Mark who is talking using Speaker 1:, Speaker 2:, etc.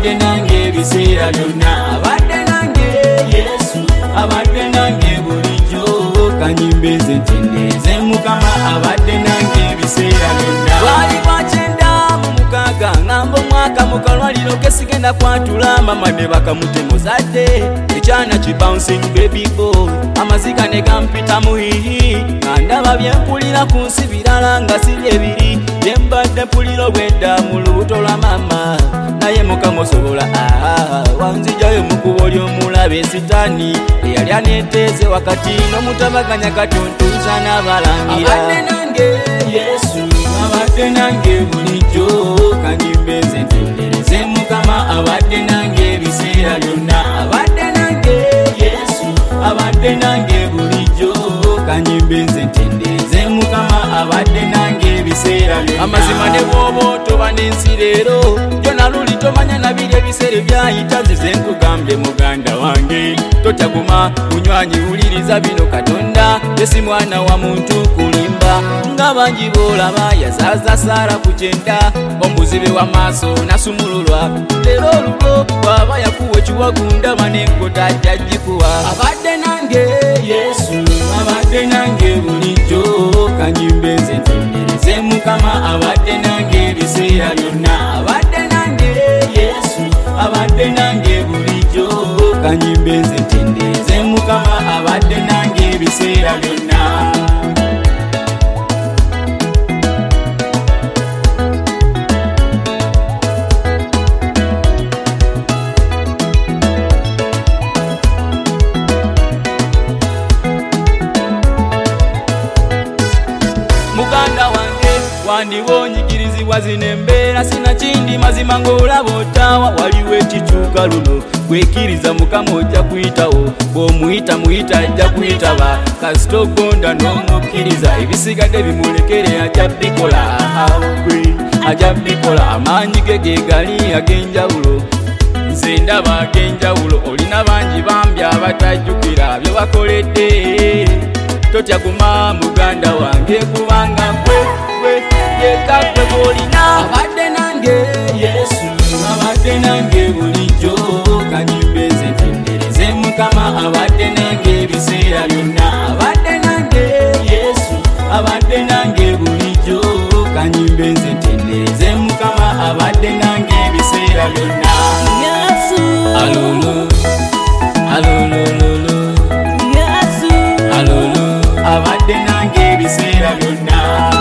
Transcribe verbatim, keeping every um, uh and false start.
Speaker 1: abadde nange ebiseera byonna, abadde nange Yesu, abadde nange bulijjo, kanyimbe nze ntendereze Mukama, abadde nange ebiseera byonna. Twali kwakyenda mu mukaaga ngamba omwaka mu kalwaliro kesigenda kwatula, mama ne bakamutemuzadde ekyana ki bouncing baby boy, amaziga ne gampita muhihi, nga ndaba byempulira ku nsi birala nga si ebiri byembadde mpulira obwedda mu lubuto lwa mama, naye Mukama osobola wanzijayo mu kkubo ly'omulabe sitaani eyali aneeteeze wakati n'omutabaganya katuntuza n'abalangira. Abadde nange Yesu, abadde nange bulijjo, kanyimbe nze ntendereze Mukama, abadde nange ebiseera byonna, abadde nange Yesu, abadde nange bulijjo, kanyimbe nze ntendereze Mukama, abadde nange ebiseera byonna. Amazima ne bw'oba otoba n'ensi leero byonna luli tomanya na biri ebiseera byayita, nzize nkugambye muganda wange totaguma munywanyi wuliriza bino, Katonda yesi mwana wa muntu kulimba, nga bangi boolaba yazaaza Saara ku kyenda, omuzibe w'amaaso nasumululwa, leero olugo bw'aba yakuwa ekiwagu ndaba n'enkota ajja gikuwa. Abadde nange Yesu, abadde nange bulijjo, kanyimbe nze ntendereze Mukama, abadde nange ebiseera byonna, abadde nange Yesu, abadde nange bulijjo, kanyimbe nze ntendereze Mukama, abadde nange ebiseera byonna. Muganda wange wandiwo onyigirizibwa zino embeera, sinakindi mazima ng'olaba otaawa, waliwo ekikyuka luno gwekiriza Mukama ojja kuyitawo, bw'omuyita muyita ajja kuyitaba, kasita ogonda n'omukkiriza ebisigadde bimulekere ajja bikola, gwe ajja bikola, amaanyi ge ge gali ag'enjawulo, nze ndaba ag'enjawulo, olina bangi bambi abatajjukira bye wakoledde, totya guma muganda wange kubanga gwe gwe yekka gwe bw'olina. Abadde nange Yesu, abadde nange bulijjo, kanyimbe nze ntendereze Mukama, abadde nange ebiseera byonna, abadde nange Yesu, abadde nange bulijjo, kanyimbe nze ntendereze Mukama, abadde nange ebiseera byonna. Yesu, alolo alolololo, Yesu, alolo abadde nange ebiseera byonna.